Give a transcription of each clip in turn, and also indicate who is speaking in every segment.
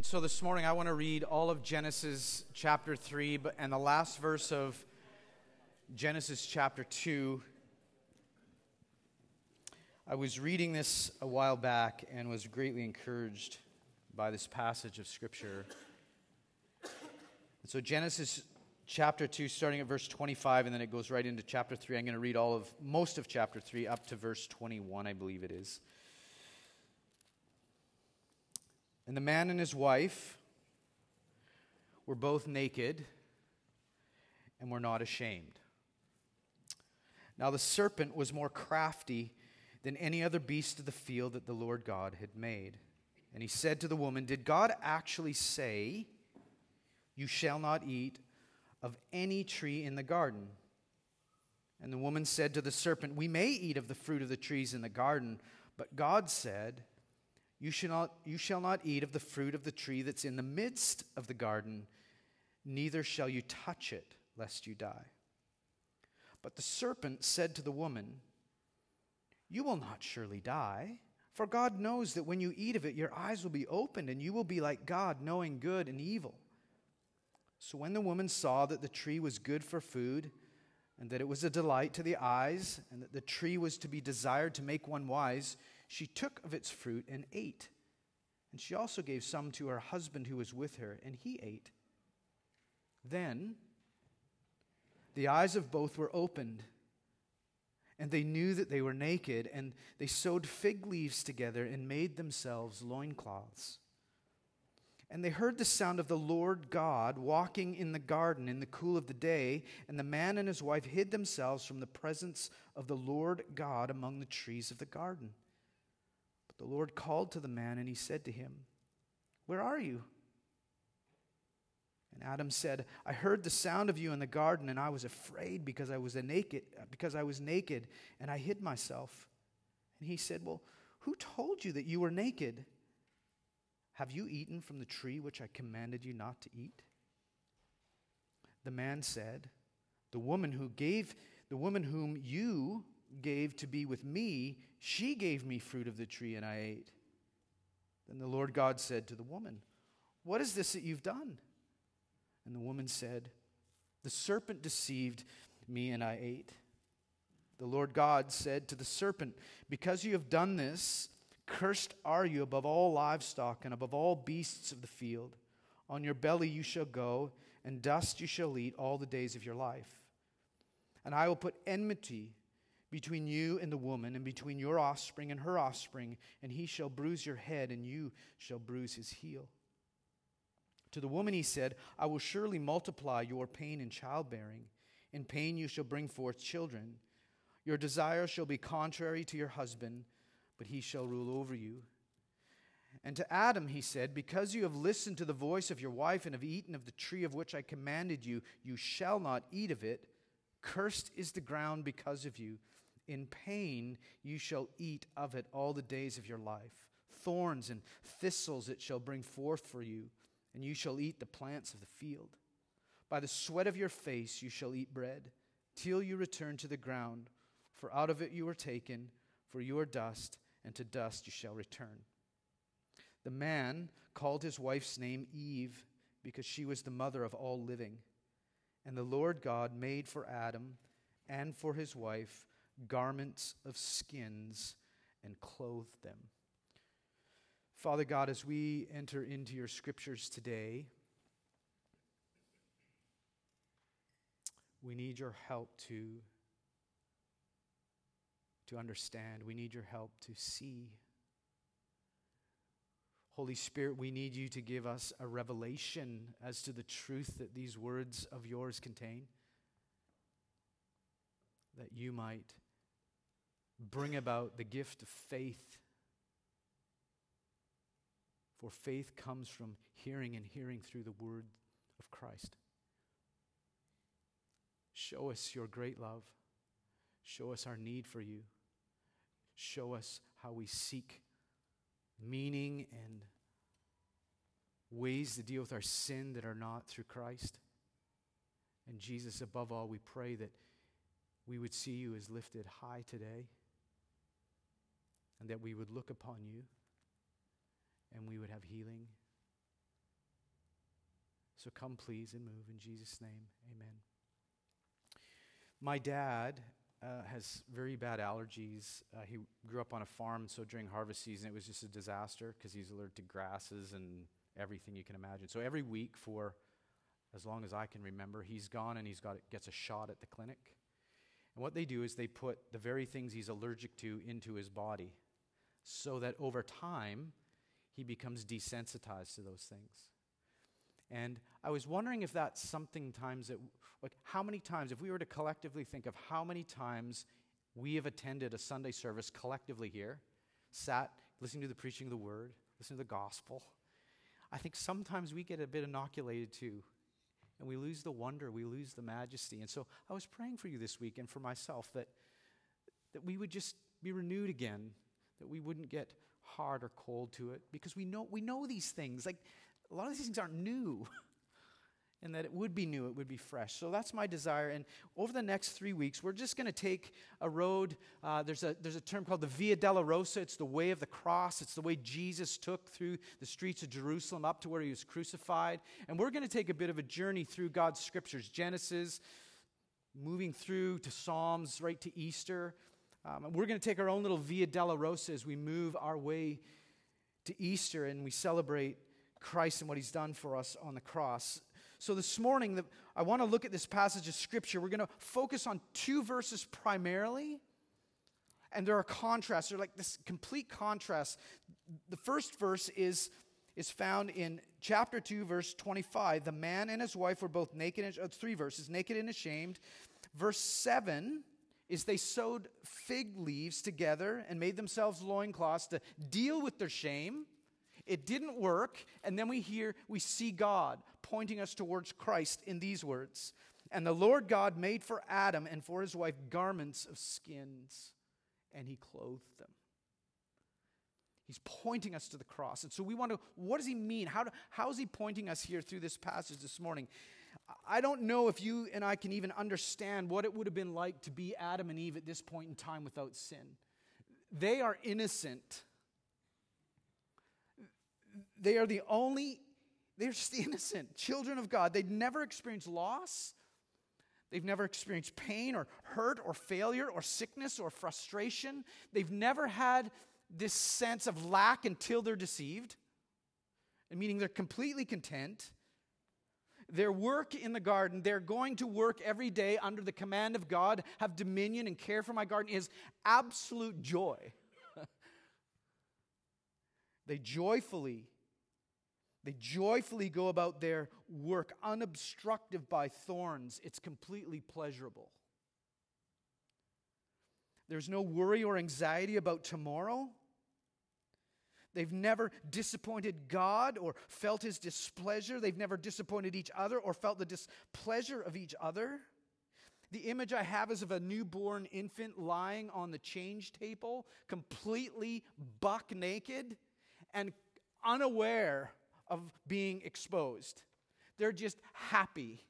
Speaker 1: And so this morning I want to read all of Genesis chapter 3 and the last verse of Genesis chapter 2. I was reading this a while back and was greatly encouraged by this passage of Scripture. And so Genesis chapter 2, starting at verse 25, and then it goes right into chapter 3. I'm going to read most of chapter 3 up to verse 21, I believe it is. And the man and his wife were both naked and were not ashamed. Now the serpent was more crafty than any other beast of the field that the Lord God had made. And he said to the woman, "Did God actually say, 'You shall not eat of any tree in the garden'?" And the woman said to the serpent, "We may eat of the fruit of the trees in the garden, but God said, 'You shall not eat of the fruit of the tree that's in the midst of the garden, neither shall you touch it, lest you die.' But the serpent said to the woman, 'You will not surely die, for God knows that when you eat of it, your eyes will be opened, and you will be like God, knowing good and evil.' So when the woman saw that the tree was good for food, and that it was a delight to the eyes, and that the tree was to be desired to make one wise, she took of its fruit and ate. And she also gave some to her husband who was with her, and he ate. Then the eyes of both were opened, and they knew that they were naked, and they sewed fig leaves together and made themselves loincloths. And they heard the sound of the Lord God walking in the garden in the cool of the day, and the man and his wife hid themselves from the presence of the Lord God among the trees of the garden. But the Lord called to the man, and he said to him, 'Where are you?' And Adam said, 'I heard the sound of you in the garden, and I was afraid because I was naked, and I hid myself.' And he said, 'Well, who told you that you were naked? Have you eaten from the tree which I commanded you not to eat?' The man said, 'The woman whom you gave to be with me, she gave me fruit of the tree, and I ate.' Then the Lord God said to the woman, 'What is this that you've done?' And the woman said, 'The serpent deceived me, and I ate.' The Lord God said to the serpent, 'Because you have done this, cursed are you above all livestock and above all beasts of the field. On your belly you shall go, and dust you shall eat all the days of your life. And I will put enmity between you and the woman, and between your offspring and her offspring, and he shall bruise your head, and you shall bruise his heel.' To the woman he said, 'I will surely multiply your pain in childbearing. In pain you shall bring forth children. Your desire shall be contrary to your husband, but he shall rule over you.' And to Adam he said, 'Because you have listened to the voice of your wife and have eaten of the tree of which I commanded you, you shall not eat of it. Cursed is the ground because of you. In pain you shall eat of it all the days of your life. Thorns and thistles it shall bring forth for you, and you shall eat the plants of the field. By the sweat of your face you shall eat bread, till you return to the ground. For out of it you were taken, for you are dust, and to dust you shall return.' The man called his wife's name Eve, because she was the mother of all living. And the Lord God made for Adam and for his wife garments of skins and clothed them." Father God, as we enter into your scriptures today, we need your help to understand. We need your help to see. Holy Spirit, we need you to give us a revelation as to the truth that these words of yours contain, that you might bring about the gift of faith. For faith comes from hearing, and hearing through the word of Christ. Show us your great love. Show us our need for you. Show us how we seek meaning and ways to deal with our sin that are not through Christ. And Jesus, above all, we pray that we would see you as lifted high today, and that we would look upon you and we would have healing So come please and move in Jesus' name. Amen. My dad has very bad allergies. He grew up on a farm, so during harvest season it was just a disaster because he's allergic to grasses and everything you can imagine. So every week for as long as I can remember, he's gone and gets a shot at the clinic. And what they do is they put the very things he's allergic to into his body so that over time he becomes desensitized to those things. And I was wondering if that's something times that, like how many times, if we were to collectively think of how many times we have attended a Sunday service collectively here, sat, listening to the preaching of the word, listening to the gospel, I think sometimes we get a bit inoculated too. And we lose the wonder, we lose the majesty. And so I was praying for you this week and for myself that we would just be renewed again, that we wouldn't get hard or cold to it, because we know these things. Like, a lot of these things aren't new, and that it would be new, it would be fresh. So that's my desire. And over the next 3 weeks, we're just going to take a road. There's a term called the Via Dolorosa. It's the way of the cross. It's the way Jesus took through the streets of Jerusalem up to where he was crucified. And we're going to take a bit of a journey through God's scriptures, Genesis, moving through to Psalms, right to Easter. And we're going to take our own little Via Dolorosa as we move our way to Easter and we celebrate Christ and what he's done for us on the cross. So this morning, I want to look at this passage of Scripture. We're going to focus on 2 verses primarily, and there are contrasts. They're like this complete contrast. The first verse is found in chapter 2, verse 25. The man and his wife were both naked. 3 verses, naked and ashamed. Verse 7 is they sewed fig leaves together and made themselves loincloths to deal with their shame. It didn't work, and then we see God pointing us towards Christ in these words. And the Lord God made for Adam and for his wife garments of skins, and he clothed them. He's pointing us to the cross. And so we want to, what does he mean? How is he pointing us here through this passage this morning? I don't know if you and I can even understand what it would have been like to be Adam and Eve at this point in time without sin. They are innocent. They're just the innocent children of God. They'd never experienced loss. They've never experienced pain or hurt or failure or sickness or frustration. They've never had this sense of lack until they're deceived, meaning they're completely content. Their work in the garden, they're going to work every day under the command of God, have dominion and care for my garden, is absolute joy. They joyfully go about their work, unobstructed by thorns. It's completely pleasurable. There's no worry or anxiety about tomorrow. They've never disappointed God or felt his displeasure. They've never disappointed each other or felt the displeasure of each other. The image I have is of a newborn infant lying on the change table, completely buck naked and unaware of being exposed. They're just happy.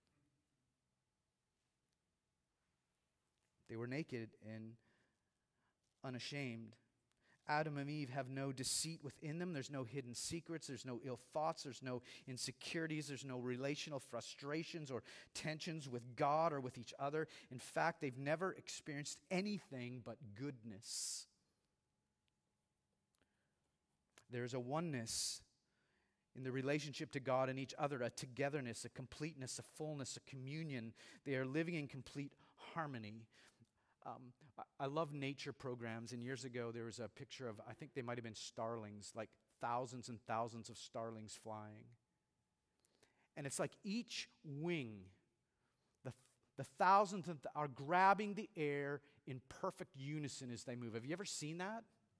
Speaker 1: They were naked and unashamed. Adam and Eve have no deceit within them. There's no hidden secrets. There's no ill thoughts. There's no insecurities. There's no relational frustrations or tensions with God or with each other. In fact, they've never experienced anything but goodness. There's a oneness in the relationship to God and each other, a togetherness, a completeness, a fullness, a communion. They are living in complete harmony. I love nature programs, and years ago there was a picture of, I think they might have been starlings, like thousands and thousands of starlings flying. And it's like each wing, the thousands are grabbing the air in perfect unison as they move. Have you ever seen that?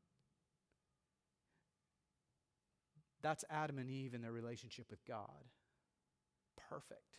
Speaker 1: That's Adam and Eve in their relationship with God. Perfect.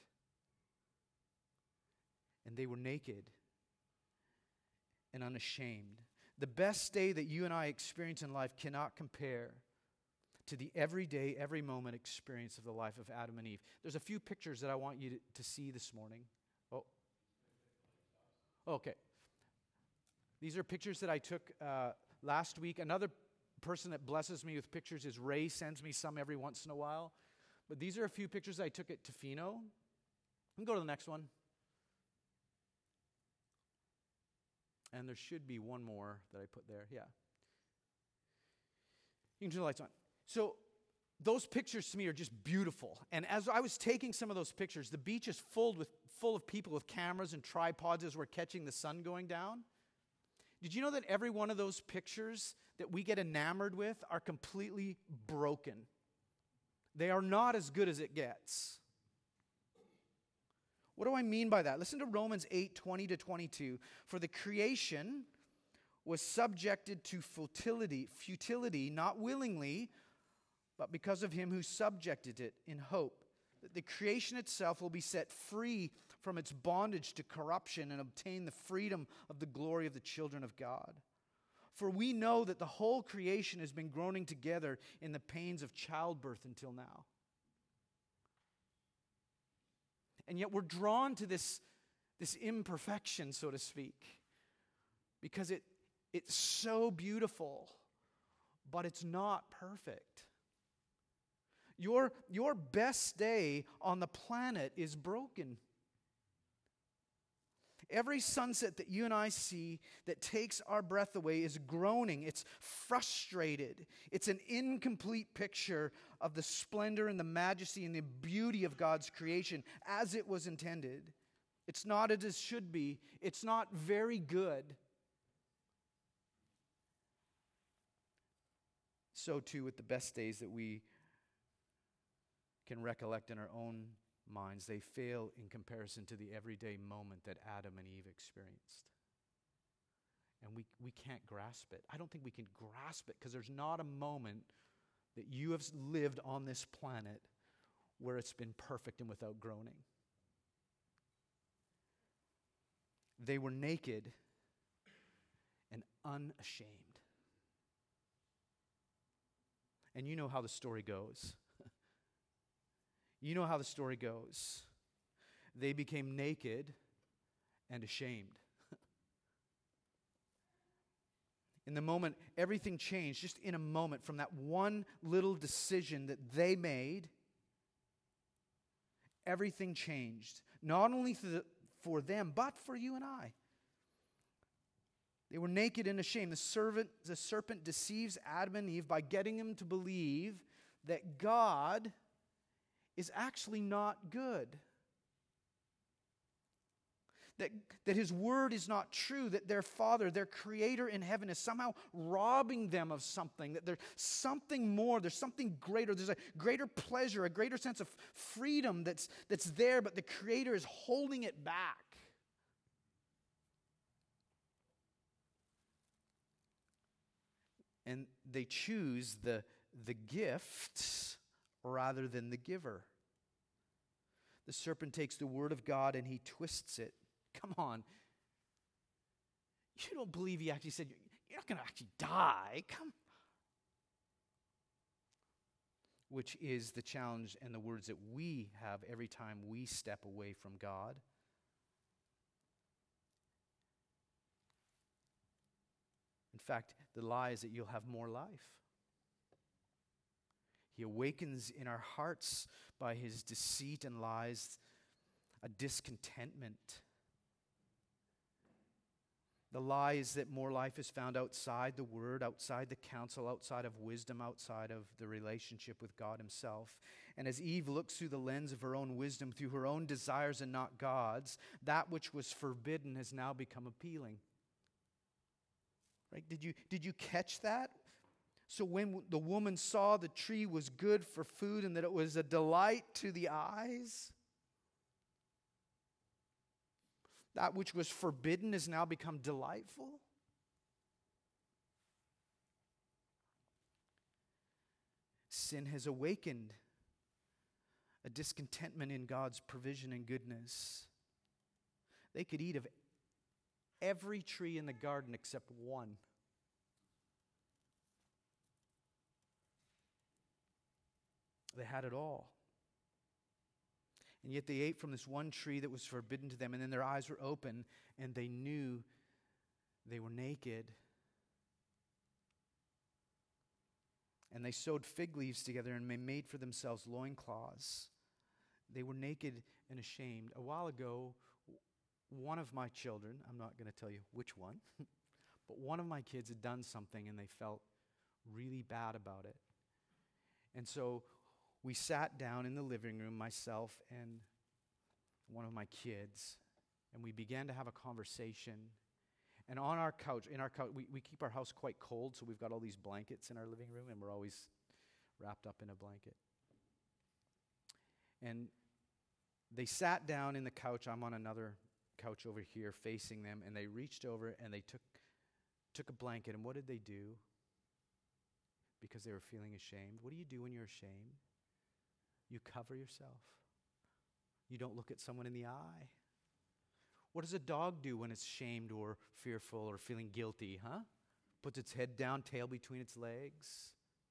Speaker 1: And they were naked and unashamed. The best day that you and I experience in life cannot compare to the everyday, every moment experience of the life of Adam and Eve. There's a few pictures that I want you to see this morning. Oh, okay. These are pictures that I took last week. Another person that blesses me with pictures is Ray, sends me some every once in a while. But these are a few pictures I took at Tofino. We can go to the next one. And there should be one more that I put there. Yeah. You can turn the lights on. So those pictures to me are just beautiful. And as I was taking some of those pictures, the beach is full of people with cameras and tripods as we're catching the sun going down. Did you know that every one of those pictures that we get enamored with are completely broken? They are not as good as it gets. What do I mean by that? Listen to Romans 8:20-22. For the creation was subjected to futility, not willingly, but because of him who subjected it, in hope that the creation itself will be set free from its bondage to corruption and obtain the freedom of the glory of the children of God. For we know that the whole creation has been groaning together in the pains of childbirth until now. And yet we're drawn to this imperfection, so to speak, because it's so beautiful, but it's not perfect. Your best day on the planet is broken. Every sunset that you and I see that takes our breath away is groaning. It's frustrated. It's an incomplete picture of the splendor and the majesty and the beauty of God's creation as it was intended. It's not as it should be. It's not very good. So too with the best days that we can recollect in our own minds, they fail in comparison to the everyday moment that Adam and Eve experienced. And we can't grasp it. I don't think we can grasp it because there's not a moment that you have lived on this planet where it's been perfect and without groaning. They were naked and unashamed. And you know how the story goes. You know how the story goes. They became naked and ashamed. In the moment, everything changed just in a moment from that one little decision that they made. Everything changed. Not only for them, but for you and I. They were naked and ashamed. The serpent deceives Adam and Eve by getting them to believe that God is actually not good. That his word is not true, that their Father, their Creator in heaven is somehow robbing them of something, that there's something more, there's something greater, there's a greater pleasure, a greater sense of freedom that's there, but the Creator is holding it back. And they choose the gifts rather than the giver. The serpent takes the word of God and he twists it. Come on. You don't believe he actually said, you're not going to actually die. Come. Which is the challenge and the words that we have every time we step away from God. In fact, the lie is that you'll have more life. He awakens in our hearts by his deceit and lies a discontentment. The lie is that more life is found outside the word, outside the counsel, outside of wisdom, outside of the relationship with God himself. And as Eve looks through the lens of her own wisdom, through her own desires and not God's, that which was forbidden has now become appealing. Right? Did you catch that? So when the woman saw the tree was good for food and that it was a delight to the eyes, that which was forbidden has now become delightful. Sin has awakened a discontentment in God's provision and goodness. They could eat of every tree in the garden except one. They had it all. And yet they ate from this one tree that was forbidden to them, and then their eyes were open, and they knew they were naked. And they sewed fig leaves together and they made for themselves loincloths. They were naked and ashamed. A while ago, one of my children, I'm not going to tell you which one, but one of my kids had done something and they felt really bad about it. And so we sat down in the living room, myself and one of my kids, and we began to have a conversation. And on our couch, we keep our house quite cold, so we've got all these blankets in our living room, and we're always wrapped up in a blanket. And they sat down in the couch. I'm on another couch over here facing them, and they reached over and they took a blanket. And what did they do? Because they were feeling ashamed. What do you do when you're ashamed? You cover yourself. You don't look at someone in the eye. What does a dog do when it's shamed or fearful or feeling guilty, huh? Puts its head down, tail between its legs.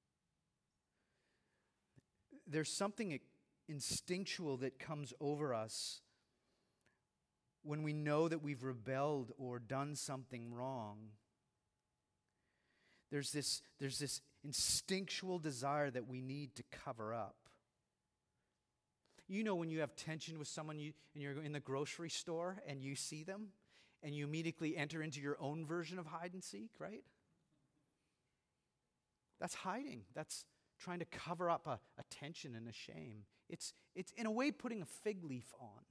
Speaker 1: There's something instinctual that comes over us when we know that we've rebelled or done something wrong. There's this instinctual desire that we need to cover up. You know when you have tension with someone and you're in the grocery store and you see them and you immediately enter into your own version of hide and seek, right? That's hiding. That's trying to cover up a tension and a shame. It's in a way putting a fig leaf on.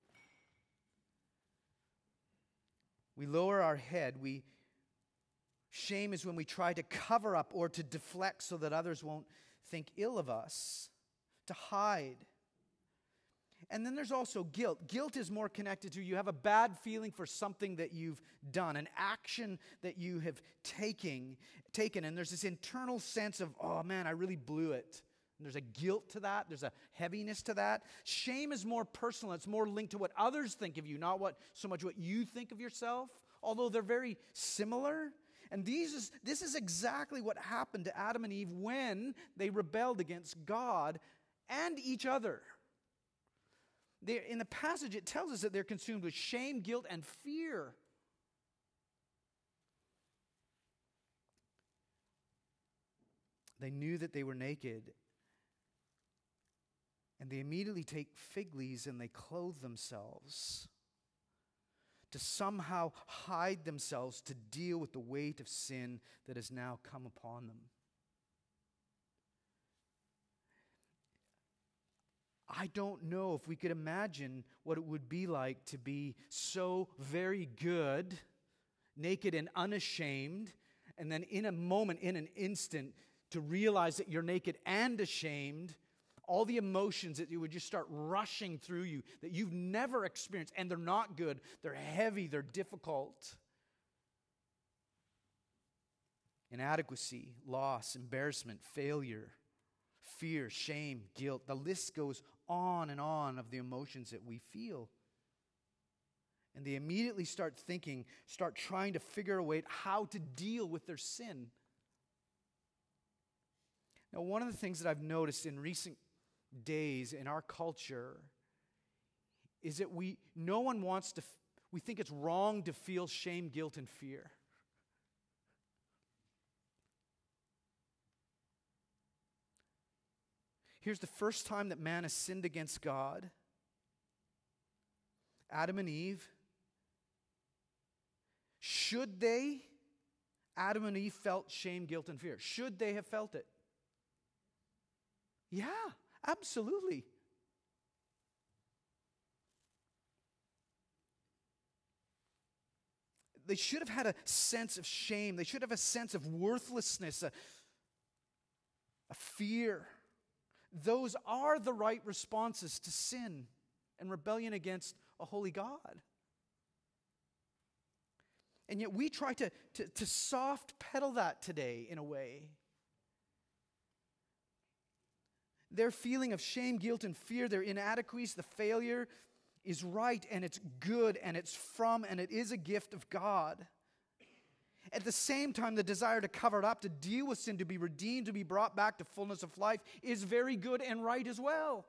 Speaker 1: We lower our head. Shame is when we try to cover up or to deflect so that others won't think ill of us, to hide. And then there's also guilt. Guilt is more connected to you have a bad feeling for something that you've done, an action that you have taken, and there's this internal sense of, oh man, I really blew it. And there's a guilt to that. There's a heaviness to that. Shame is more personal. It's more linked to what others think of you, not so much what you think of yourself, although they're very similar. And this is exactly what happened to Adam and Eve when they rebelled against God and each other. In the passage, it tells us that they're consumed with shame, guilt, and fear. They knew that they were naked, and they immediately take fig leaves and they clothe themselves to somehow hide themselves to deal with the weight of sin that has now come upon them. I don't know if we could imagine what it would be like to be so very good, naked and unashamed, and then in a moment, in an instant, to realize that you're naked and ashamed, all the emotions that you would just start rushing through you that you've never experienced, and they're not good, they're heavy, they're difficult. Inadequacy, loss, embarrassment, failure, fear, shame, guilt. The list goes on and on of the emotions that we feel. And they immediately start trying to figure a way how to deal with their sin. Now, one of the things that I've noticed in recent days in our culture is that we think it's wrong to feel shame, guilt, and fear. Here's the first time that man has sinned against God. Adam and Eve. Adam and Eve felt shame, guilt, and fear. Should they have felt it? Yeah, absolutely. They should have had a sense of shame. They should have a sense of worthlessness, a fear. Those are the right responses to sin and rebellion against a holy God. And yet we try to soft pedal that today in a way. Their feeling of shame, guilt, and fear, their inadequacies, the failure is right and it's good and it's from and it is a gift of God. At the same time, the desire to cover it up, to deal with sin, to be redeemed, to be brought back to fullness of life is very good and right as well.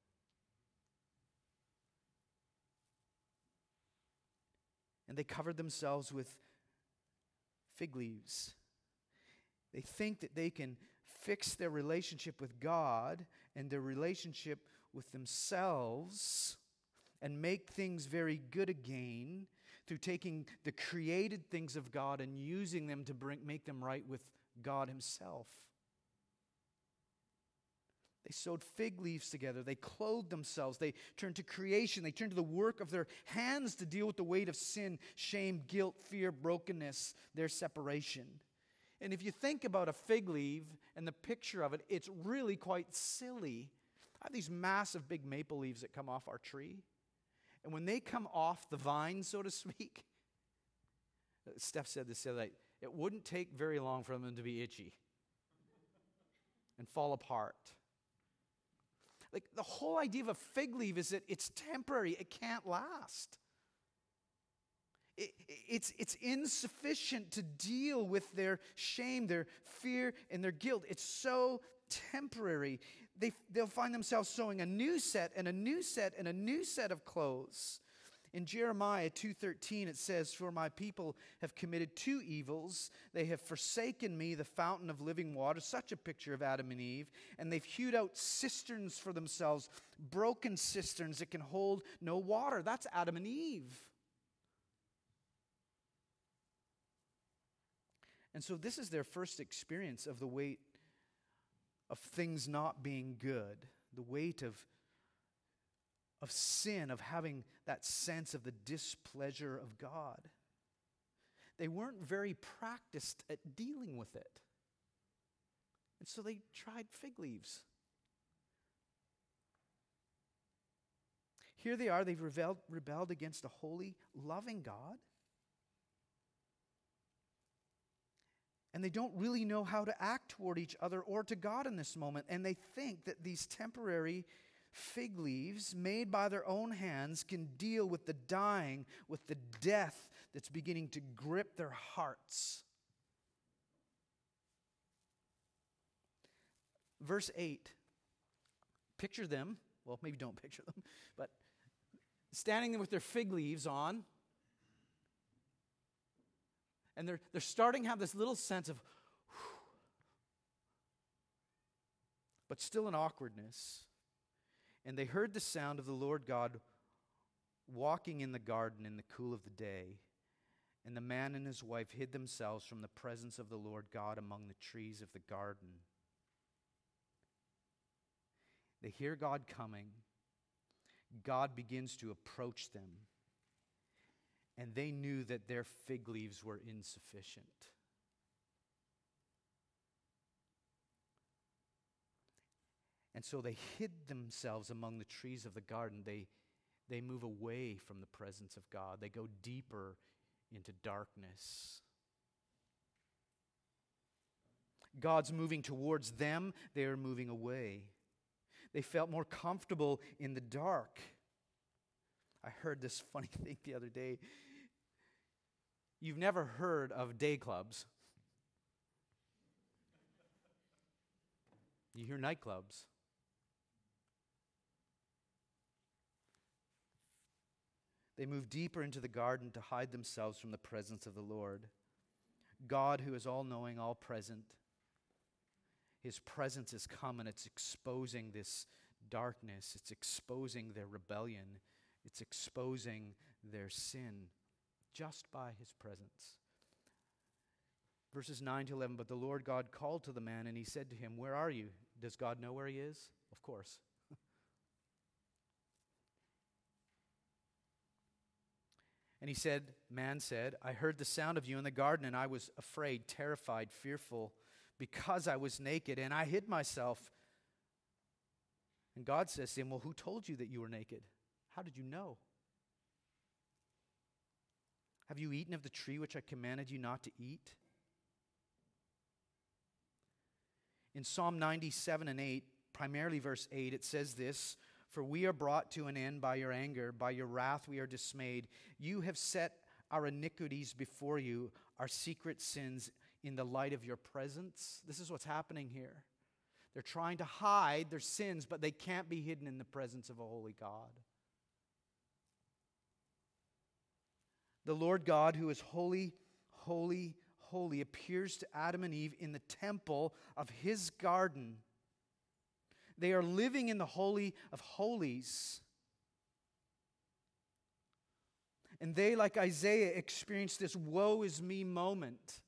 Speaker 1: And they covered themselves with fig leaves. They think that they can fix their relationship with God and their relationship with themselves and make things very good again through taking the created things of God and using them to make them right with God Himself. They sewed fig leaves together. They clothed themselves. They turned to creation. They turned to the work of their hands to deal with the weight of sin, shame, guilt, fear, brokenness, their separation. And if you think about a fig leaf and the picture of it, it's really quite silly. I have these massive big maple leaves that come off our tree. And when they come off the vine, so to speak, Steph said this the other night, it wouldn't take very long for them to be itchy and fall apart. Like, the whole idea of a fig leaf is that it's temporary. It can't last. It's insufficient to deal with their shame, their fear, and their guilt. It's so temporary. They'll find themselves sewing a new set and a new set and a new set of clothes. In Jeremiah 2:13 it says, "For my people have committed two evils. They have forsaken me, the fountain of living water," such a picture of Adam and Eve, "and they've hewed out cisterns for themselves, broken cisterns that can hold no water." That's Adam and Eve. And so this is their first experience of the weight of things not being good, the weight of sin, of having that sense of the displeasure of God. They weren't very practiced at dealing with it. And so they tried fig leaves. Here they are, they've rebelled against a holy, loving God. And they don't really know how to act toward each other or to God in this moment. And they think that these temporary fig leaves made by their own hands can deal with the dying, with the death that's beginning to grip their hearts. Verse 8. Picture them. Well, maybe don't picture them. But standing there with their fig leaves on. And they're starting to have this little sense of, whew, but still an awkwardness. And they heard the sound of the Lord God walking in the garden in the cool of the day. And the man and his wife hid themselves from the presence of the Lord God among the trees of the garden. They hear God coming. God begins to approach them. And they knew that their fig leaves were insufficient. And so they hid themselves among the trees of the garden. They move away from the presence of God. They go deeper into darkness. God's moving towards them. They are moving away. They felt more comfortable in the dark. I heard this funny thing the other day. You've never heard of day clubs. You hear nightclubs. They move deeper into the garden to hide themselves from the presence of the Lord. God, who is all-knowing, all-present, His presence has come and it's exposing this darkness. It's exposing their rebellion. It's exposing their sin just by His presence. Verses 9 to 11, "But the Lord God called to the man and He said to him, 'Where are you?'" Does God know where he is? Of course. And man said, "I heard the sound of you in the garden, and I was afraid, terrified, fearful, because I was naked, and I hid myself." And God says to him, "Well, who told you that you were naked? How did you know? Have you eaten of the tree which I commanded you not to eat?" In Psalm 97 and 8, primarily verse 8, it says this, "For we are brought to an end by your anger, by your wrath we are dismayed. You have set our iniquities before you, our secret sins in the light of your presence." This is what's happening here. They're trying to hide their sins, but they can't be hidden in the presence of a holy God. The Lord God, who is holy, holy, holy appears to Adam and Eve in the temple of his garden. They are living in the Holy of Holies. And they, like Isaiah, experience this woe is me moment.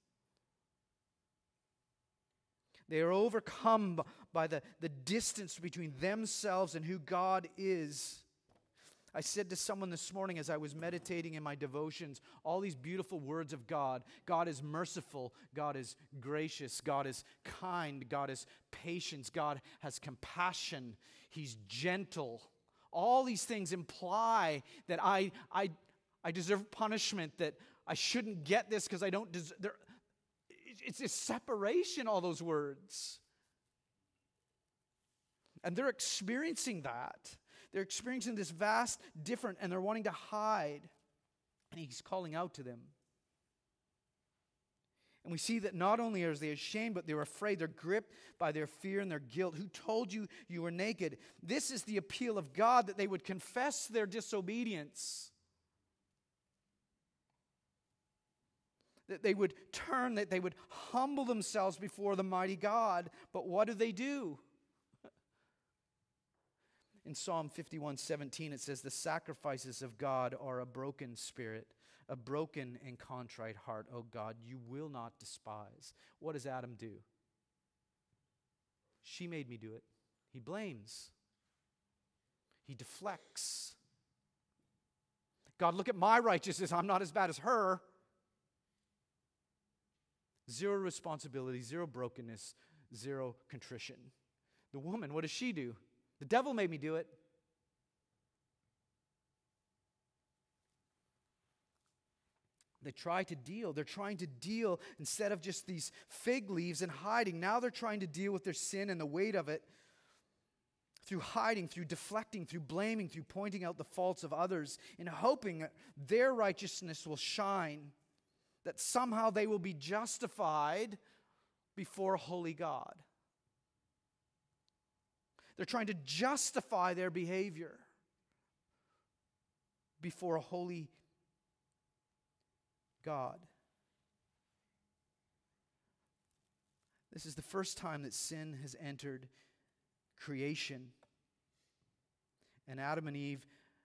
Speaker 1: They are overcome by the distance between themselves and who God is. I said to someone this morning as I was meditating in my devotions, all these beautiful words of God. God is merciful. God is gracious. God is kind. God is patient. God has compassion. He's gentle. All these things imply that I deserve punishment, that I shouldn't get this because I don't deserve. It's a separation, all those words. And they're experiencing that. They're experiencing this vast different, and they're wanting to hide. And he's calling out to them. And we see that not only are they ashamed, but they're afraid. They're gripped by their fear and their guilt. Who told you you were naked? This is the appeal of God, that they would confess their disobedience. That they would turn, that they would humble themselves before the mighty God. But what do? In Psalm 51:17, it says, the sacrifices of God are a broken spirit, a broken and contrite heart. Oh God, you will not despise. What does Adam do? She made me do it. He blames. He deflects. God, look at my righteousness. I'm not as bad as her. Zero responsibility, zero brokenness, zero contrition. The woman, what does she do? The devil made me do it. They're trying to deal instead of just these fig leaves and hiding. Now they're trying to deal with their sin and the weight of it through hiding, through deflecting, through blaming, through pointing out the faults of others, and hoping that their righteousness will shine, that somehow they will be justified before a holy God. They're trying to justify their behavior before a holy God. This is the first time that sin has entered creation. And Adam and Eve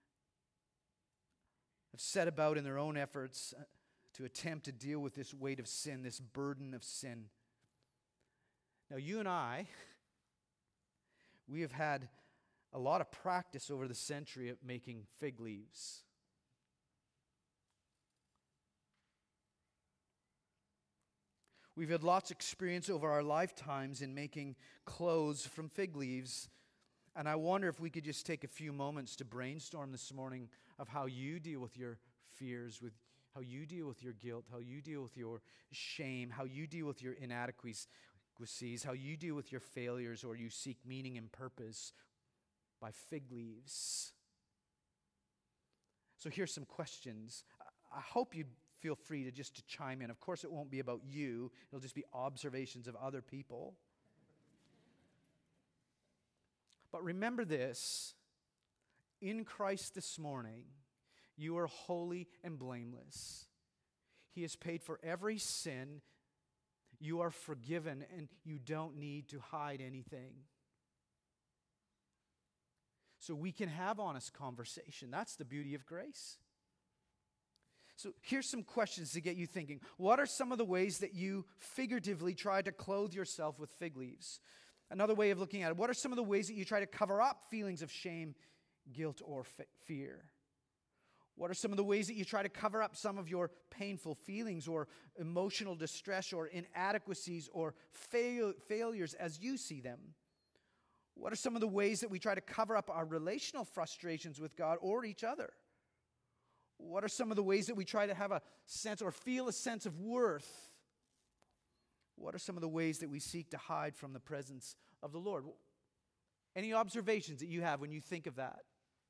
Speaker 1: have set about in their own efforts to attempt to deal with this weight of sin, this burden of sin. Now, you and I, we have had a lot of practice over the century at making fig leaves. We've had lots of experience over our lifetimes in making clothes from fig leaves. And I wonder if we could just take a few moments to brainstorm this morning of how you deal with your fears, with how you deal with your guilt, how you deal with your shame, how you deal with your inadequacies, how you deal with your failures, or you seek meaning and purpose by fig leaves. So here's some questions. I hope you'd feel free to just chime in. Of course, it won't be about you. It'll just be observations of other people. But remember this. In Christ this morning, you are holy and blameless. He has paid for every sin. You are forgiven, and you don't need to hide anything. So we can have honest conversation. That's the beauty of grace. So here's some questions to get you thinking. What are some of the ways that you figuratively try to clothe yourself with fig leaves? Another way of looking at it, what are some of the ways that you try to cover up feelings of shame, guilt, or fear? What are some of the ways that you try to cover up some of your painful feelings or emotional distress or inadequacies or failures as you see them? What are some of the ways that we try to cover up our relational frustrations with God or each other? What are some of the ways that we try to have a sense or feel a sense of worth? What are some of the ways that we seek to hide from the presence of the Lord? Any observations that you have when you think of that?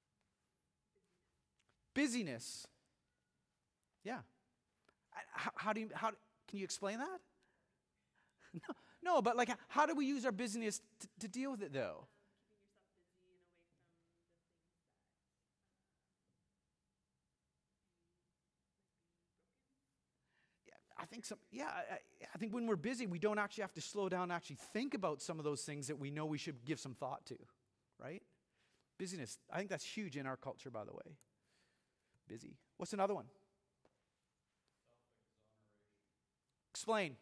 Speaker 1: Busyness. Yeah. Can you explain that? No, but like, how do we use our busyness to deal with it, though?
Speaker 2: Keeping yourself busy and away from the things that might be broken.
Speaker 1: Yeah, I think when we're busy, we don't actually have to slow down and actually think about some of those things that we know we should give some thought to, right? Busyness. I think that's huge in our culture, by the way. Busy. What's another one? Explain.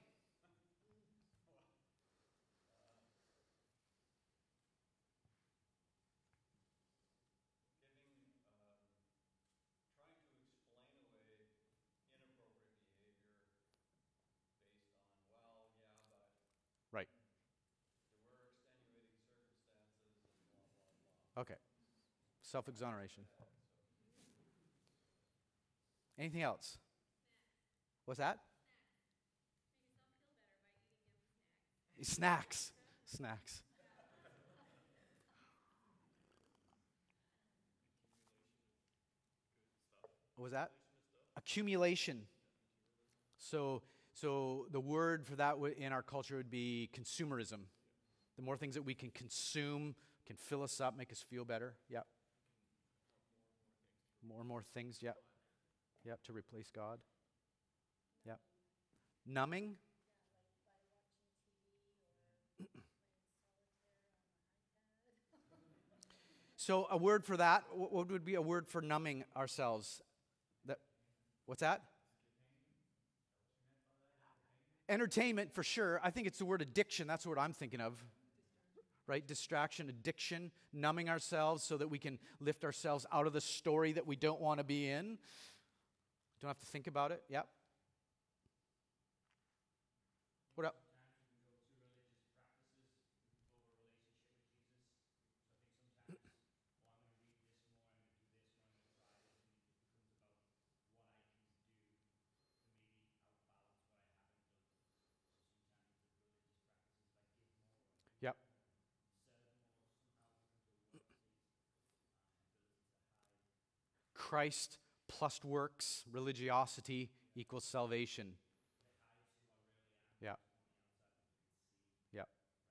Speaker 3: Trying to explain away inappropriate behavior based on, well, yeah, but
Speaker 1: Right.
Speaker 3: there were extenuating circumstances and blah, blah, blah.
Speaker 1: Okay. Self-exoneration. Anything else? What's that?
Speaker 2: Make yourself feel better by eating yummy snacks.
Speaker 1: Snacks. What was that? Accumulation. So the word for that in our culture would be consumerism. The more things that we can consume can fill us up, make us feel better. Yep. More and more things. Yep. Yep. To replace God. Yep. Numbing. So a word for that, what would be a word for numbing ourselves? What's that? Entertainment, for sure. I think it's the word addiction. That's what I'm thinking of. Right? Distraction, addiction, numbing ourselves so that we can lift ourselves out of the story that we don't want to be in. Don't have to think about it. Yep. What up? Yep. Christ plus works, religiosity equals salvation. Yeah. Yeah.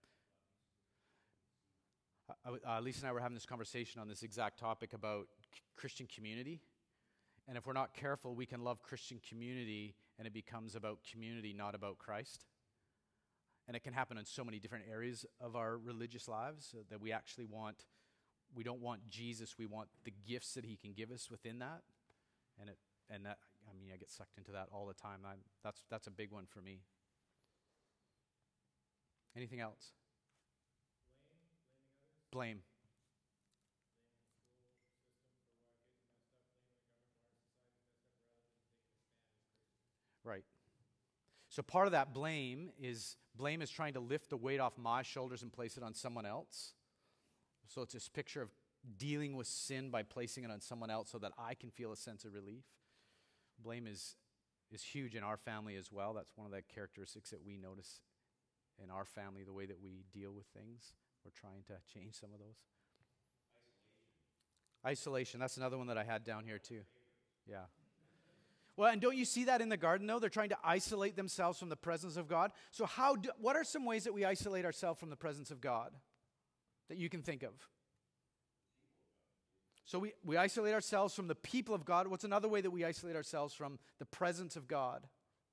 Speaker 1: Lisa and I were having this conversation on this exact topic about Christian community. And if we're not careful, we can love Christian community and it becomes about community, not about Christ. And it can happen in so many different areas of our religious lives that we don't want Jesus, we want the gifts that he can give us within that. I get sucked into that all the time. That's a big one for me. Anything else? Blame. Right. So part of that blame is trying to lift the weight off my shoulders and place it on someone else. So it's this picture of dealing with sin by placing it on someone else so that I can feel a sense of relief. Blame is huge in our family as well. That's one of the characteristics that we notice in our family, the way that we deal with things. We're trying to change some of those. Isolation. That's another one that I had down here too. Yeah. Well, and don't you see that in the garden, though? They're trying to isolate themselves from the presence of God. So what are some ways that we isolate ourselves from the presence of God that you can think of? So we isolate ourselves from the people of God. What's another way that we isolate ourselves from the presence of God?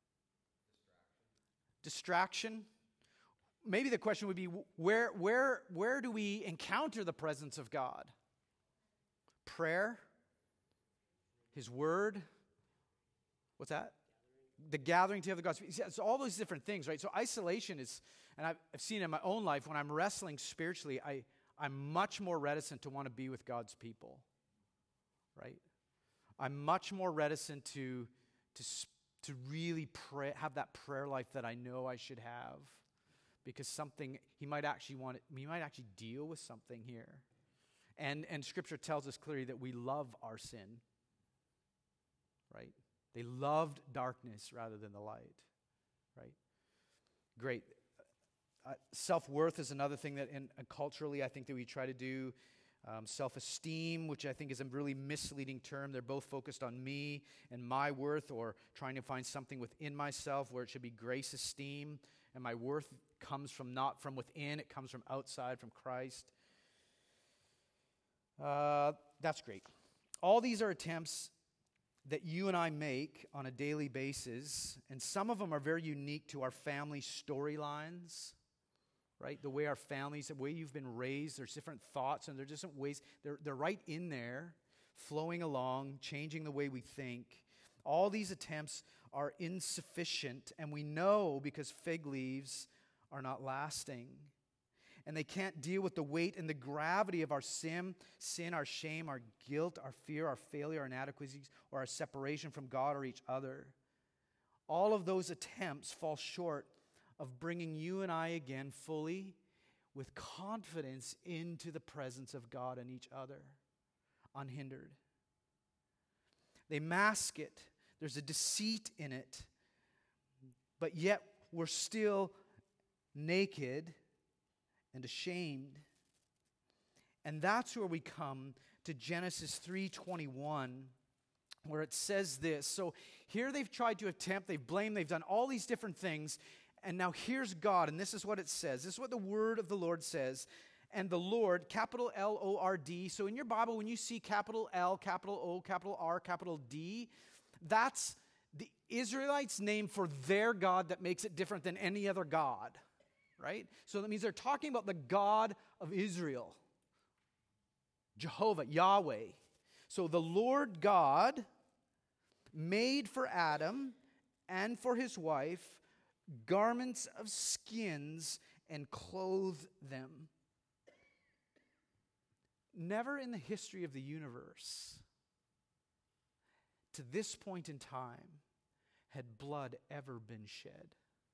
Speaker 1: Distraction. Maybe the question would be, where do we encounter the presence of God? Prayer? His word? What's that? The gathering together of God's people. It's all those different things, right? So isolation is, and I've seen it in my own life, when I'm wrestling spiritually, I'm much more reticent to want to be with God's people, right? I'm much more reticent to really pray, have that prayer life that I know I should have, because he might actually deal with something here. And Scripture tells us clearly that we love our sin, right? They loved darkness rather than the light, right? Great. Self-worth is another thing that culturally I think that we try to do. Self-esteem, which I think is a really misleading term. They're both focused on me and my worth, or trying to find something within myself where it should be grace esteem. And my worth comes not from within, it comes from outside, from Christ. That's great. All these are attempts that you and I make on a daily basis, and some of them are very unique to our family storylines, right? The way our families, the way you've been raised, there's different thoughts, and there's different ways. They're right in there, flowing along, changing the way we think. All these attempts are insufficient, and we know because fig leaves are not lasting. And they can't deal with the weight and the gravity of our sin, our shame, our guilt, our fear, our failure, our inadequacies, or our separation from God or each other. All of those attempts fall short of bringing you and I again fully, with confidence, into the presence of God and each other, unhindered. They mask it. There's a deceit in it. But yet we're still naked and ashamed. And that's where we come to Genesis 3:21, where it says this. So here they've tried to attempt, they've blamed, they've done all these different things, and now here's God, and this is what it says. This is what the word of the Lord says. And the Lord, capital L-O-R-D. So in your Bible, when you see capital L, capital O, capital R, capital D, that's the Israelites' name for their God that makes it different than any other God. Right? So that means they're talking about the God of Israel. Jehovah, Yahweh. So the Lord God made for Adam and for his wife garments of skins and clothed them. Never in the history of the universe, to this point in time, had blood ever been shed.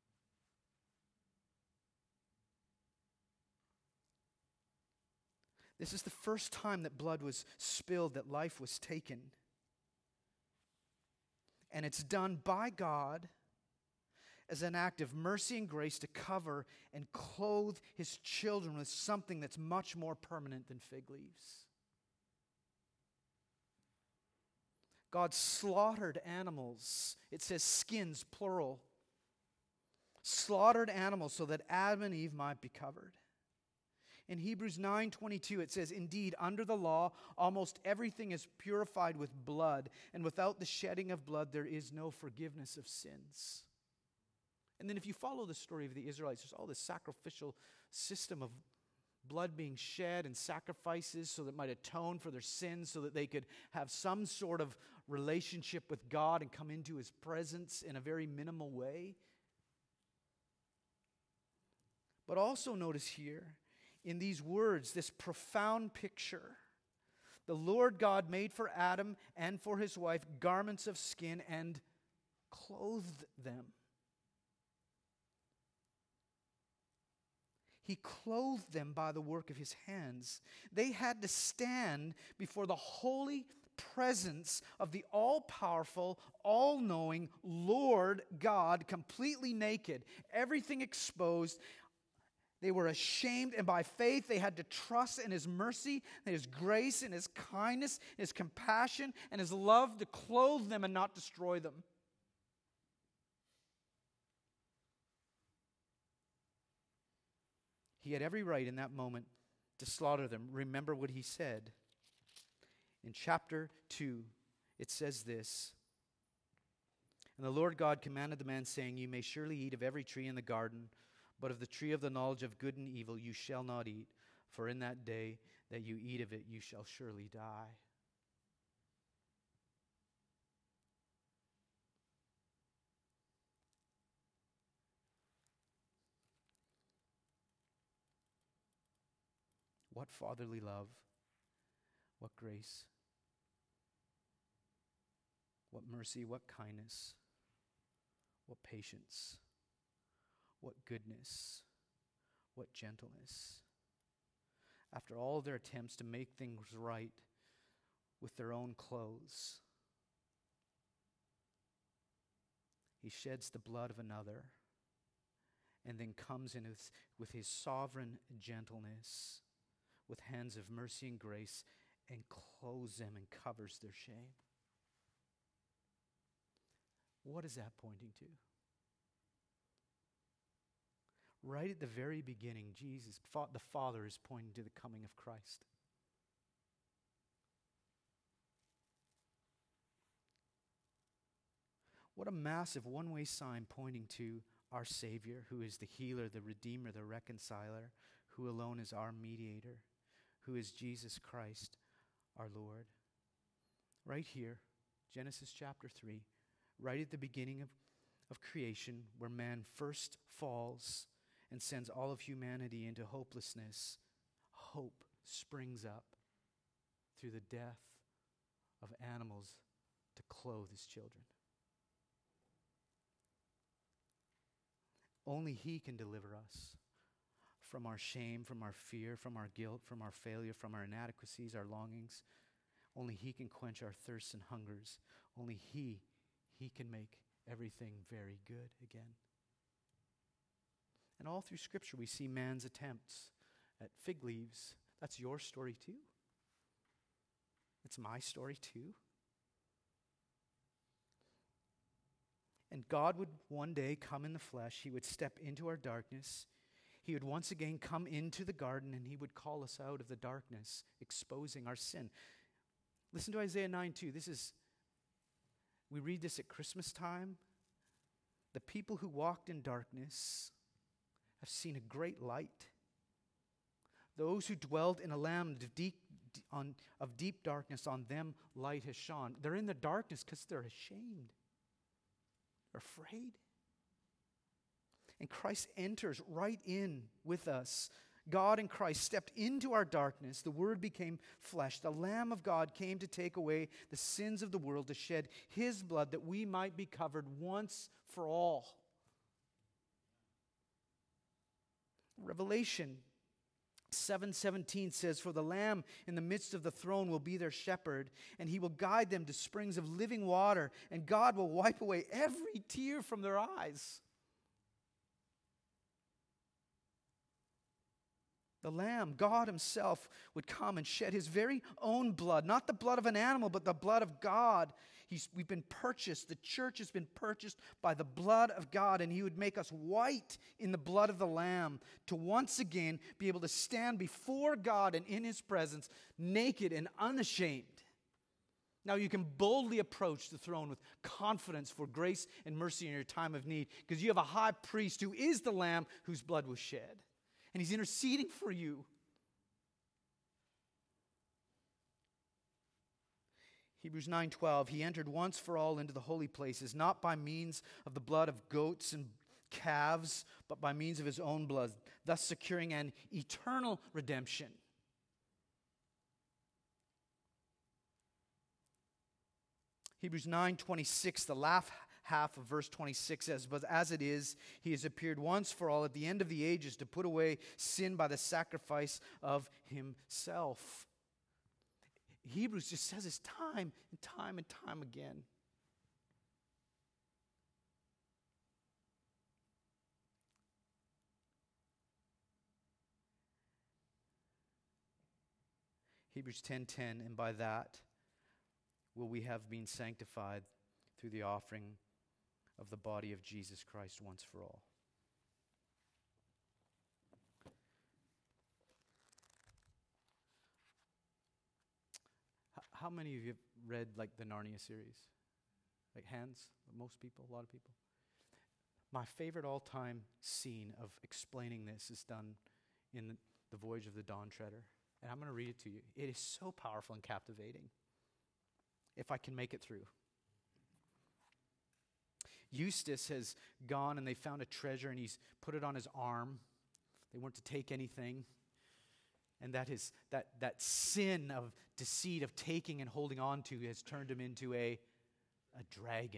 Speaker 1: This is the first time that blood was spilled, that life was taken. And it's done by God as an act of mercy and grace to cover and clothe his children with something that's much more permanent than fig leaves. God slaughtered animals. It says skins, plural. Slaughtered animals so that Adam and Eve might be covered. In Hebrews 9:22, it says, "Indeed, under the law, almost everything is purified with blood, and without the shedding of blood, there is no forgiveness of sins." And then if you follow the story of the Israelites, there's all this sacrificial system of blood being shed and sacrifices so that it might atone for their sins, so that they could have some sort of relationship with God and come into his presence in a very minimal way. But also notice here, in these words, this profound picture. The Lord God made for Adam and for his wife garments of skin and clothed them. He clothed them by the work of his hands. They had to stand before the holy presence of the all-powerful, all-knowing Lord God, completely naked, everything exposed. They were ashamed, and by faith they had to trust in his mercy, and his grace, and his kindness, his compassion, and his love to clothe them and not destroy them. He had every right in that moment to slaughter them. Remember what he said. In chapter 2, it says this, "And the Lord God commanded the man, saying, You may surely eat of every tree in the garden, but of the tree of the knowledge of good and evil you shall not eat, for in that day that you eat of it you shall surely die." What fatherly love, what grace, what mercy, what kindness, what patience, what goodness, what gentleness. After all their attempts to make things right with their own clothes, he sheds the blood of another and then comes in with his sovereign gentleness, with hands of mercy and grace, and clothes them and covers their shame. What is that pointing to? Right at the very beginning, Jesus, the Father, is pointing to the coming of Christ. What a massive one-way sign pointing to our Savior, who is the healer, the redeemer, the reconciler, who alone is our mediator, who is Jesus Christ, our Lord. Right here, Genesis chapter 3, right at the beginning of creation, where man first falls and sends all of humanity into hopelessness, hope springs up through the death of animals to clothe his children. Only He can deliver us from our shame, from our fear, from our guilt, from our failure, from our inadequacies, our longings. Only He can quench our thirsts and hungers. Only He can make everything very good again. And all through Scripture we see man's attempts at fig leaves. That's your story too. It's my story too. And God would one day come in the flesh. He would step into our darkness. He would once again come into the garden, and He would call us out of the darkness, exposing our sin. Listen to Isaiah 9:2. We read this at Christmas time. The people who walked in darkness have seen a great light. Those who dwelled in a land of deep darkness, on them light has shone. They're in the darkness because they're ashamed. They're afraid. And Christ enters right in with us. God in Christ stepped into our darkness. The Word became flesh. The Lamb of God came to take away the sins of the world, to shed His blood that we might be covered once for all. Revelation 7:17 says, "For the Lamb in the midst of the throne will be their shepherd, and He will guide them to springs of living water, and God will wipe away every tear from their eyes." The Lamb, God Himself, would come and shed His very own blood, not the blood of an animal, but the blood of God. We've been purchased. The church has been purchased by the blood of God, and He would make us white in the blood of the Lamb to once again be able to stand before God and in His presence, naked and unashamed. Now you can boldly approach the throne with confidence for grace and mercy in your time of need, because you have a high priest who is the Lamb whose blood was shed. And He's interceding for you. Hebrews 9:12, He entered once for all into the holy places, not by means of the blood of goats and calves, but by means of His own blood, thus securing an eternal redemption. Hebrews 9:26, the last half of verse 26 says, "But as it is, He has appeared once for all at the end of the ages to put away sin by the sacrifice of Himself." Hebrews just says this time and time and time again. Hebrews 10:10, "And by that will we have been sanctified through the offering of the body of Jesus Christ once for all." How many of you have read like the Narnia series? Like hands? Most people, a lot of people. My favorite all-time scene of explaining this is done in The Voyage of the Dawn Treader. And I'm going to read it to you. It is so powerful and captivating, if I can make it through. Eustace has gone and they found a treasure, and he's put it on his arm. They weren't to take anything. And that sin of deceit, of taking and holding on to, has turned him into a dragon.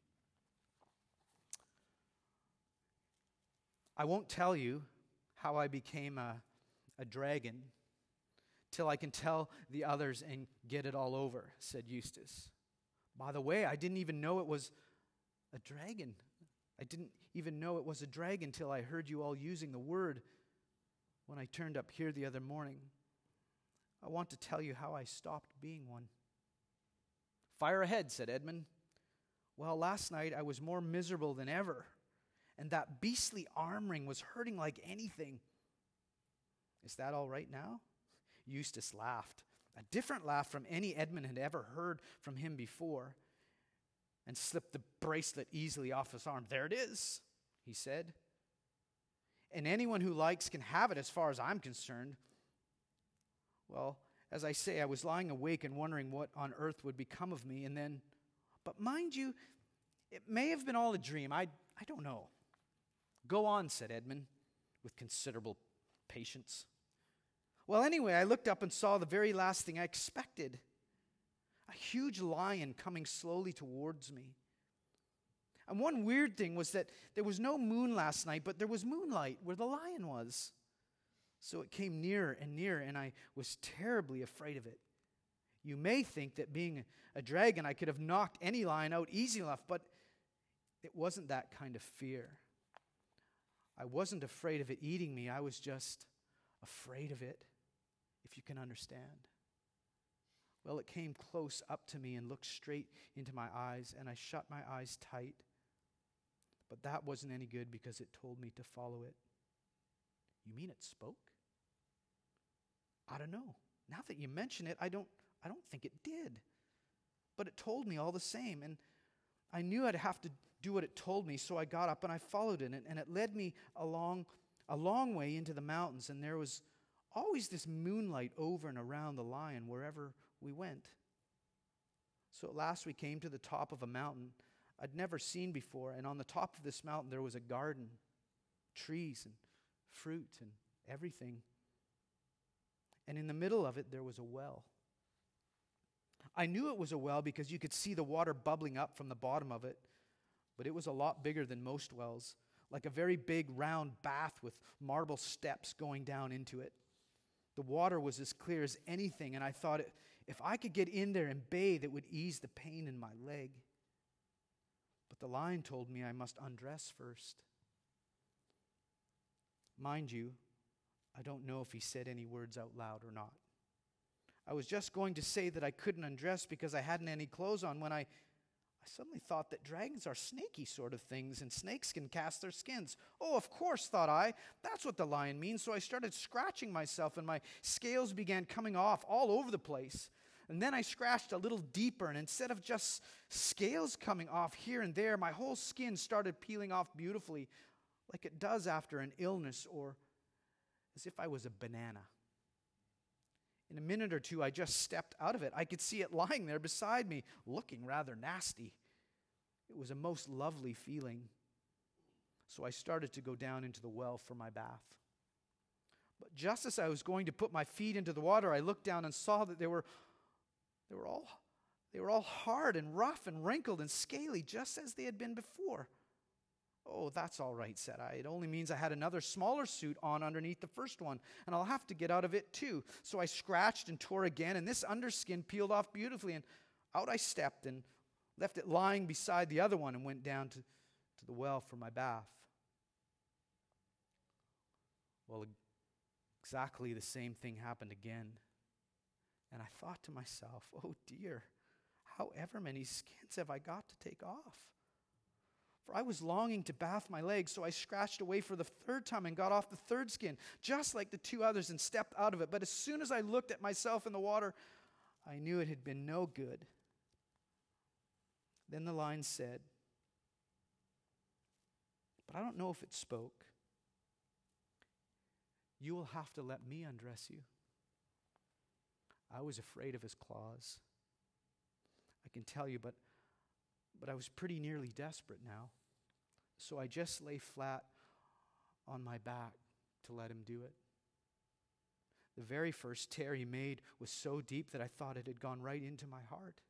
Speaker 1: I won't tell you how I became a dragon till I can tell the others and get it all over, said Eustace. By the way, I didn't even know it was a dragon. I didn't even know it was a dragon till I heard you all using the word when I turned up here the other morning. I want to tell you how I stopped being one. Fire ahead, said Edmund. Well, last night I was more miserable than ever, and that beastly arm ring was hurting like anything. Is that all right now? Eustace laughed, a different laugh from any Edmund had ever heard from him before. and slipped the bracelet easily off his arm. "There it is," he said. "And anyone who likes can have it as far as I'm concerned." Well, as I say, I was lying awake and wondering what on earth would become of me, and then, but mind you, it may have been all a dream. I don't know. "Go on," said Edmund, with considerable patience. Well, anyway, I looked up and saw the very last thing I expected. A huge lion coming slowly towards me. And one weird thing was that there was no moon last night, but there was moonlight where the lion was. So it came nearer and nearer, and I was terribly afraid of it. You may think that being a dragon, I could have knocked any lion out easy enough, but it wasn't that kind of fear. I wasn't afraid of it eating me. I was just afraid of it, if you can understand. Well, it came close up to me and looked straight into my eyes, and I shut my eyes tight. But that wasn't any good because it told me to follow it. "You mean it spoke?" "I don't know. Now that you mention it, I don't think it did. But it told me all the same, and I knew I'd have to do what it told me, so I got up and I followed it, and it led me along a long way into the mountains, and there was always this moonlight over and around the lion wherever we went. So at last we came to the top of a mountain I'd never seen before, and on the top of this mountain there was a garden, trees and fruit and everything. And in the middle of it there was a well. I knew it was a well because you could see the water bubbling up from the bottom of it, but it was a lot bigger than most wells, like a very big round bath with marble steps going down into it. The water was as clear as anything, and I thought, if I could get in there and bathe, it would ease the pain in my leg. But the lion told me I must undress first. Mind you, I don't know if he said any words out loud or not. I was just going to say that I couldn't undress because I hadn't any clothes on when I suddenly thought that dragons are snaky sort of things, and snakes can cast their skins. "Oh, of course," thought I. "That's what the lion means." So I started scratching myself, and my scales began coming off all over the place. And then I scratched a little deeper, and instead of just scales coming off here and there, my whole skin started peeling off beautifully, like it does after an illness, or as if I was a banana. In a minute or two, I just stepped out of it. I could see it lying there beside me, looking rather nasty. It was a most lovely feeling. So I started to go down into the well for my bath. But just as I was going to put my feet into the water, I looked down and saw that they were all hard and rough and wrinkled and scaly, just as they had been before. "Oh, that's all right," said I. "It only means I had another smaller suit on underneath the first one, and I'll have to get out of it too." So I scratched and tore again, and this underskin peeled off beautifully, and out I stepped and left it lying beside the other one and went down to the well for my bath. Well, exactly the same thing happened again. And I thought to myself, "Oh dear, however many skins have I got to take off?" For I was longing to bath my legs, so I scratched away for the third time and got off the third skin, just like the two others, and stepped out of it. But as soon as I looked at myself in the water, I knew it had been no good. Then the lion said, but I don't know if it spoke, "You will have to let me undress you." I was afraid of his claws, I can tell you, but I was pretty nearly desperate now. So I just lay flat on my back to let him do it. The very first tear he made was so deep that I thought it had gone right into my heart.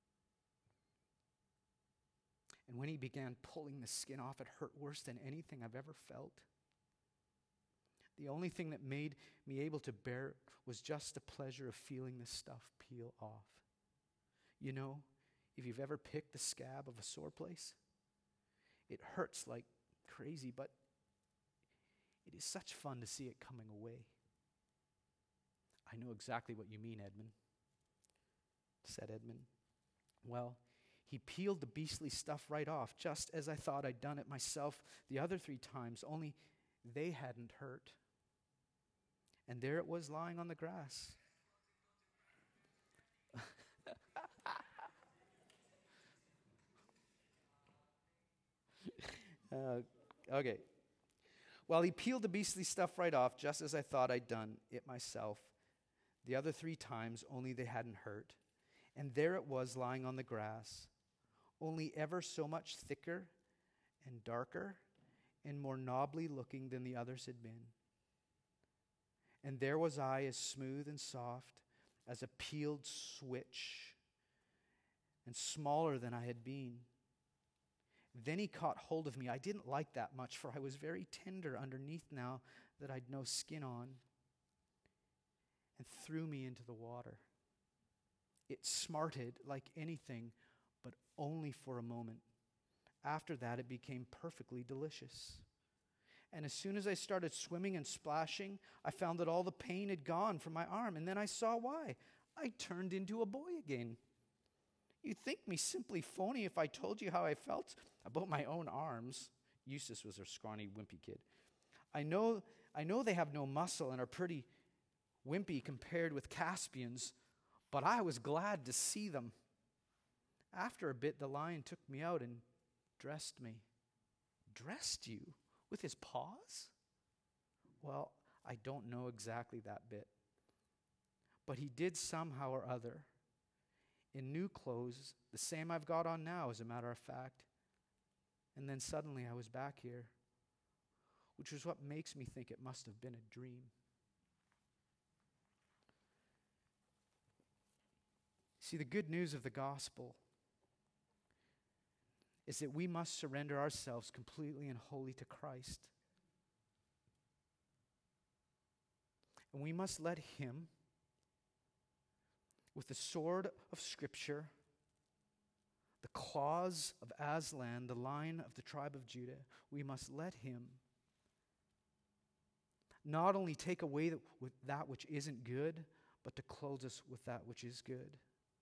Speaker 1: And when he began pulling the skin off, it hurt worse than anything I've ever felt. The only thing that made me able to bear it was just the pleasure of feeling the stuff peel off. You know, if you've ever picked the scab of a sore place, it hurts like crazy, but it is such fun to see it coming away. "I know exactly what you mean, Edmund," said Edmund. Well, he peeled the beastly stuff right off, just as I thought I'd done it myself the other 3 times, only they hadn't hurt. And there it was lying on the grass. Okay. Well, he peeled the beastly stuff right off, just as I thought I'd done it myself. The other 3 times, only they hadn't hurt. And there it was lying on the grass, only ever so much thicker and darker and more knobbly looking than the others had been. And there was I, as smooth and soft as a peeled switch, and smaller than I had been. Then he caught hold of me. I didn't like that much, for I was very tender underneath now that I'd no skin on, and threw me into the water. It smarted like anything, but only for a moment. After that, it became perfectly delicious. And as soon as I started swimming and splashing, I found that all the pain had gone from my arm, and then I saw why. I turned into a boy again. You'd think me simply phony if I told you how I felt about my own arms. Eustace was a scrawny, wimpy kid. I know they have no muscle and are pretty wimpy compared with Caspian's, but I was glad to see them. After a bit, the lion took me out and dressed me. Dressed you? With his paws? Well, I don't know exactly that bit. But he did somehow or other. In new clothes, the same I've got on now, as a matter of fact. And then suddenly I was back here, which is what makes me think it must have been a dream. See, the good news of the gospel is that we must surrender ourselves completely and wholly to Christ. And we must let Him, with the sword of Scripture, the claws of Aslan, the line of the tribe of Judah, we must let Him not only take away with that which isn't good, but to clothe us with that which is good.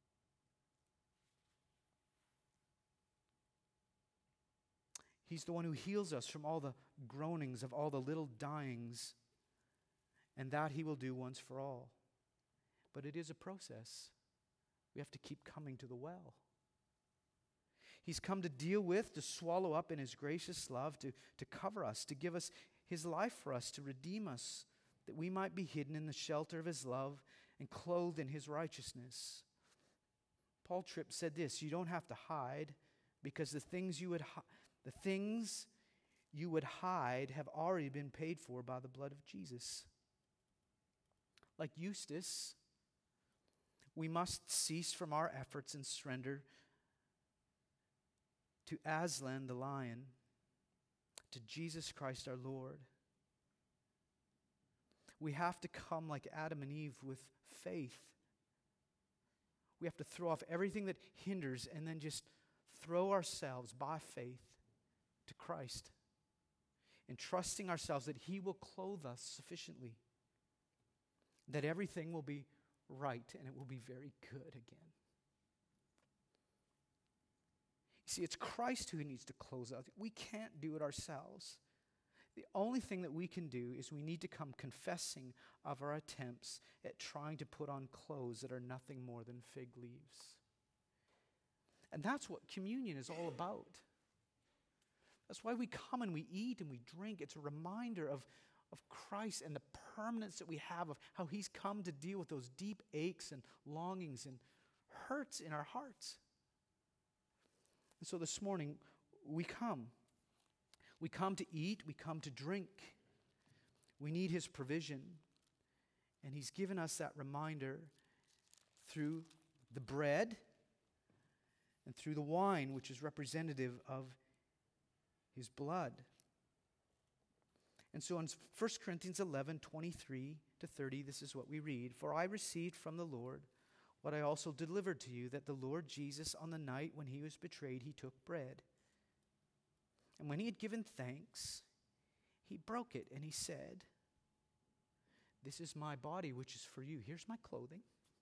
Speaker 1: He's the one who heals us from all the groanings of all the little dyings, and that He will do once for all. But it is a process. We have to keep coming to the well. He's come to deal with, to swallow up in His gracious love, to cover us, to give us His life for us, to redeem us, that we might be hidden in the shelter of His love and clothed in His righteousness. Paul Tripp said this: you don't have to hide, because the things you would hide have already been paid for by the blood of Jesus. Like Eustace, we must cease from our efforts and surrender to Aslan the lion, to Jesus Christ our Lord. We have to come like Adam and Eve with faith. We have to throw off everything that hinders and then just throw ourselves by faith to Christ, entrusting ourselves that He will clothe us sufficiently, that everything will be right and it will be very good again. You see, it's Christ who needs to clothe us. We can't do it ourselves. The only thing that we can do is we need to come confessing of our attempts at trying to put on clothes that are nothing more than fig leaves. And that's what communion is all about. That's why we come and we eat and we drink. It's a reminder of Christ and the permanence that we have of how He's come to deal with those deep aches and longings and hurts in our hearts. And so this morning, we come. We come to eat, we come to drink. We need His provision. And He's given us that reminder through the bread and through the wine, which is representative of His blood. And so in 1 Corinthians 11:23-30, this is what we read. For I received from the Lord what I also delivered to you, that the Lord Jesus, on the night when He was betrayed, He took bread. And when He had given thanks, He broke it and He said, this is my body, which is for you. Here's my clothing.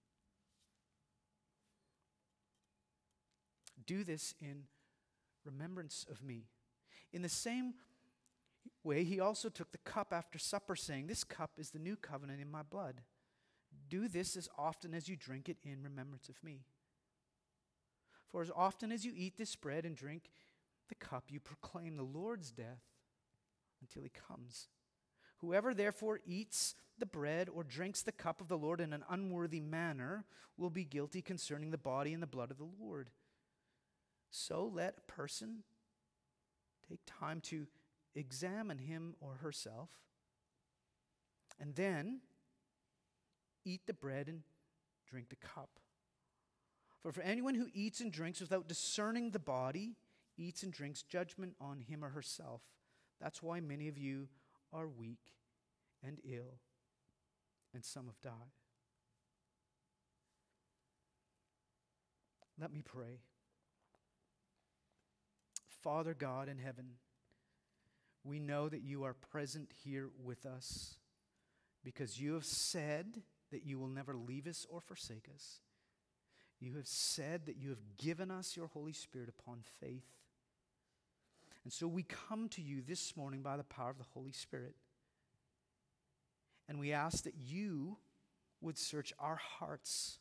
Speaker 1: Do this in remembrance of me. In the same way, He also took the cup after supper, saying, this cup is the new covenant in my blood. Do this as often as you drink it in remembrance of me. For as often as you eat this bread and drink the cup, you proclaim the Lord's death until he comes. Whoever therefore eats the bread or drinks the cup of the Lord in an unworthy manner will be guilty concerning the body and the blood of the Lord. So let a person take time to examine him or herself, and then eat the bread and drink the cup. For anyone who eats and drinks without discerning the body eats and drinks judgment on him or herself. That's why many of you are weak and ill, and some have died. Let me pray. Father God in heaven, we know that you are present here with us because you have said that you will never leave us or forsake us. You have said that you have given us your Holy Spirit upon faith. And so we come to you this morning by the power of the Holy Spirit. And we ask that you would search our hearts.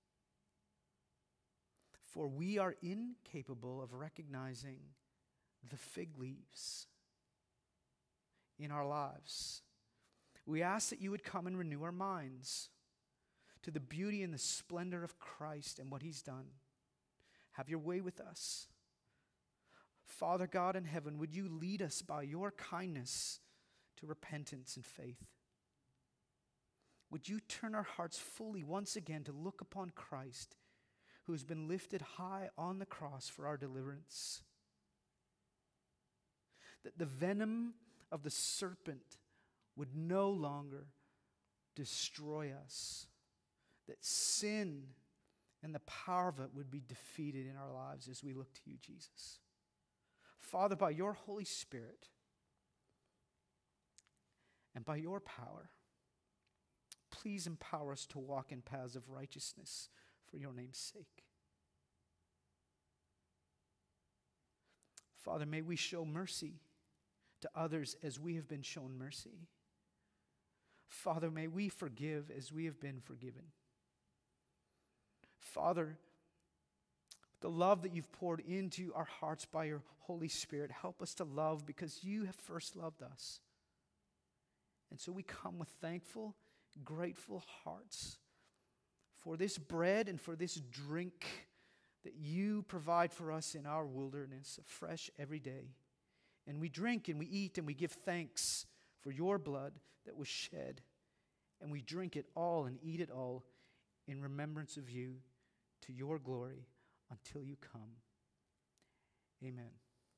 Speaker 1: For we are incapable of recognizing the fig leaves in our lives. We ask that you would come and renew our minds to the beauty and the splendor of Christ and what he's done. Have your way with us. Father God in heaven, would you lead us by your kindness to repentance and faith? Would you turn our hearts fully once again to look upon Christ, who has been lifted high on the cross for our deliverance? That the venom of the serpent would no longer destroy us. That sin and the power of it would be defeated in our lives as we look to you, Jesus. Father, by your Holy Spirit and by your power, please empower us to walk in paths of righteousness for your name's sake. Father, may we show mercy to others as we have been shown mercy. Father, may we forgive as we have been forgiven. Father, the love that you've poured into our hearts by your Holy Spirit, help us to love because you have first loved us. And so we come with thankful, grateful hearts for this bread and for this drink that you provide for us in our wilderness, fresh every day. And we drink and we eat and we give thanks for your blood that was shed. And we drink it all and eat it all in remembrance of you, to your glory, until you come. Amen.